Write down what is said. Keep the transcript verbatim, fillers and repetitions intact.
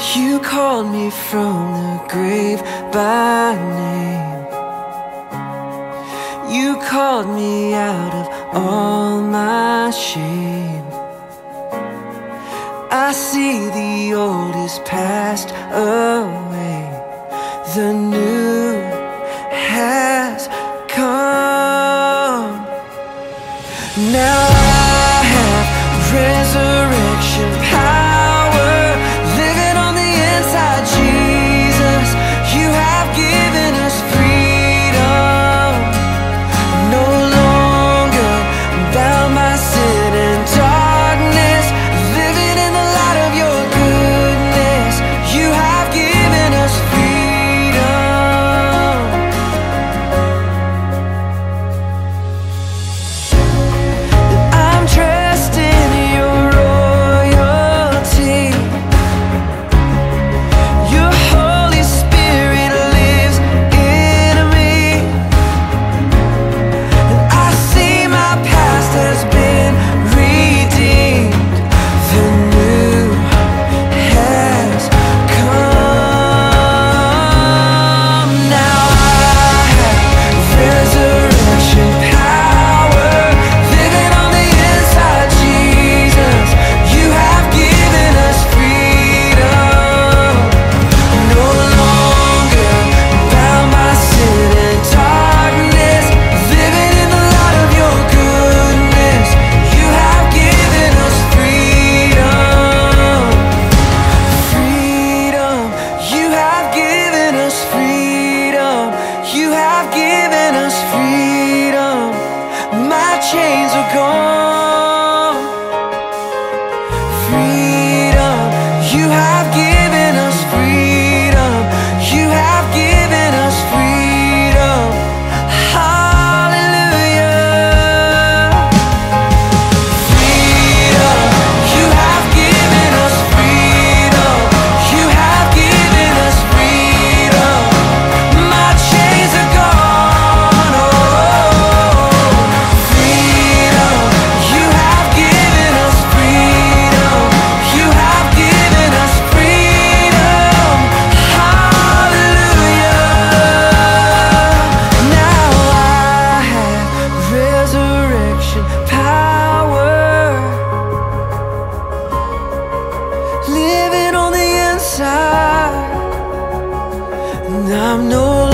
You called me from the grave by name. You called me out of all my shame. I see the old is passed away, the new has come. Now I have resurrection power living on the inside. Jesus, you have given us freedom. No longer bound by sin and darkness, living in the light of your goodness. You have given us freedom. I'm dressed in your royalty. Your Holy Spirit lives in me. I see my past has been redeemed. The new has come. Now I have resurrection power living on the inside. Jesus, you have given us freedom. No longer bound by sin and darkness, living in the light of your goodness. You have given us freedom. Freedom, you have given us freedom. You have given us freedom. My chains are gone. Freedom, you have given us freedom. You have given us freedom. Hallelujah. Freedom, you have given us freedom. You have given us freedom. My chains are gone. Oh, freedom, you have given us freedom. You have given us freedom. Hallelujah. Now I have resurrection power living on the inside. And I'm no